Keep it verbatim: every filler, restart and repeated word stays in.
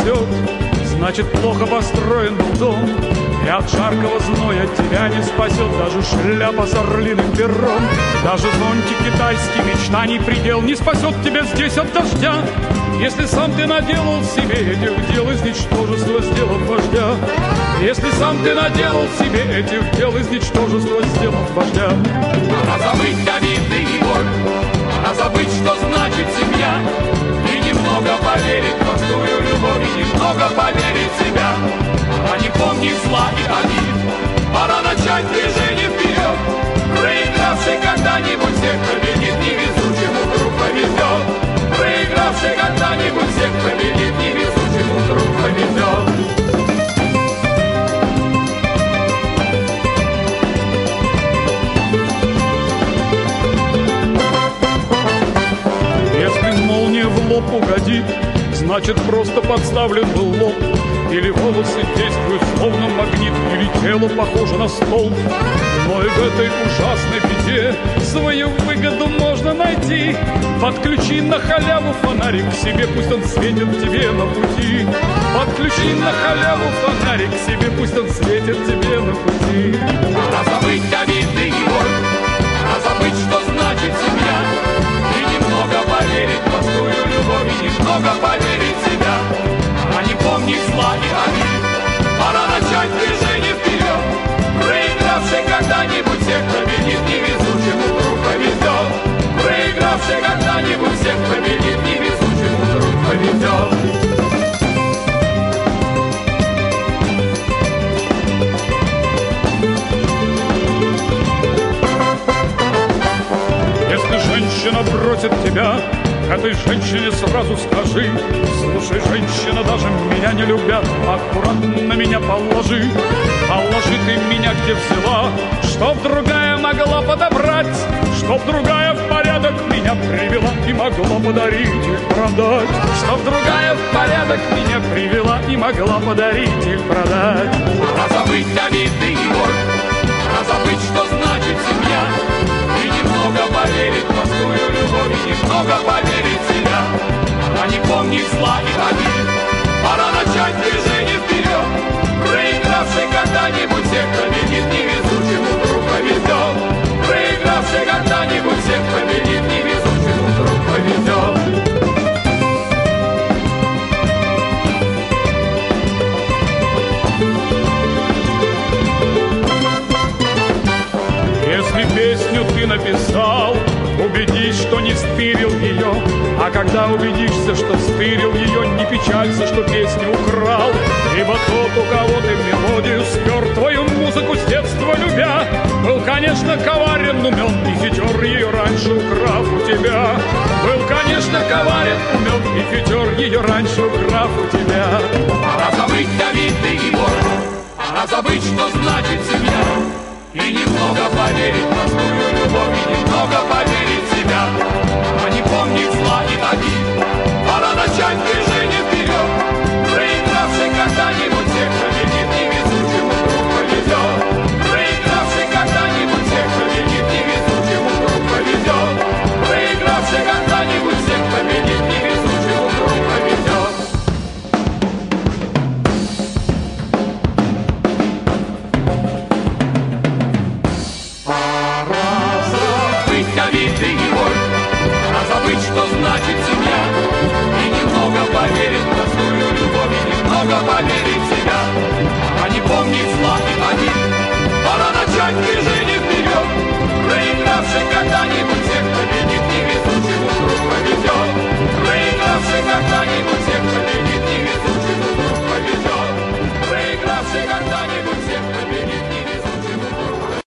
спасет. Значит, плохо построен был дом, и от жаркого зноя тебя не спасет даже шляпа с орлиным пером. Даже зонтик китайский мечтаний предел не спасет тебя здесь от дождя. Если сам ты наделал себе этих дел из ничтожества, сделав вождя. Если сам ты наделал себе этих дел из ничтожества, сделав вождя. Пора забыть обиды и боль, пора забыть, что значит семья, и немного поверить в простую любовь, и немного поверить в себя. Пора не помнить зла и обид, пора начать движение вперед. Проигравший когда-нибудь всех победит, невезучему вдруг повезет. Проигравший когда-нибудь всех победит, невезучему вдруг повезет. В лоб угодит, значит, просто подставлен был лоб. Или волосы действуют словно магнит, или тело похоже на стол. Но и в этой ужасной беде свою выгоду можно найти. Подключи на халяву фонарик к себе, пусть он светит тебе на пути. Подключи на халяву фонарик к себе, пусть он светит тебе на пути. Пора забыть обиды и боль, пора забыть, что значит семья, и немного поверить в простую любовь, и немного поверить в себя. Пора не помнить зла и обид, пора начать движение вперед. Проигравший когда-нибудь всех победит, невезучему вдруг повезет. Проигравший когда-нибудь всех победит, невезучему вдруг повезет. Женщина бросит тебя, этой женщине сразу скажи: слушай, женщина, даже меня не любят, аккуратно меня положи. Положи ты меня где взяла, чтоб другая могла подобрать, чтоб другая в порядок меня привела и могла подарить или продать. Чтоб другая в порядок меня привела и могла подарить или продать. Пора забыть обиды и боль, пора забыть, что значит семья, и немного поверить в простую любовь, и немного поверить в себя. Пора не помнить зла и обид, пора начать движение вперед. Проигравший когда-нибудь всех победит, невезучему вдруг повезет. Проигравший когда-нибудь всех победит, невезучему вдруг повезет. Если песню ты написал, убедись, что не стырил ее. А когда убедишься, что стырил ее, не печалься, что песню украл. Ибо тот, у кого ты мелодию спер, твою музыку с детства любя, был, конечно, коварен, умен и хитер, ее раньше украв у тебя. Был, конечно, коварен, умен и хитер, ее раньше украв у тебя. Пора забыть обиды и боль, пора забыть, что значит семья, и немного поверить в простую любовь, и немного поверить в себя. Пора не помнить зла и обид, пора начать движение вперед. Проигравший когда-нибудь всех победит, невезучему вдруг повезет. Проигравший когда-нибудь всех победит, невезучему вдруг повезет. Проигравший когда-нибудь всех победит, невезучему вдруг повезет. Обиды и боль, пора забыть, что значит семья, и немного поверить в простую любовь, и немного поверить в себя. Пора не помнить зла и обид, пора начать движение.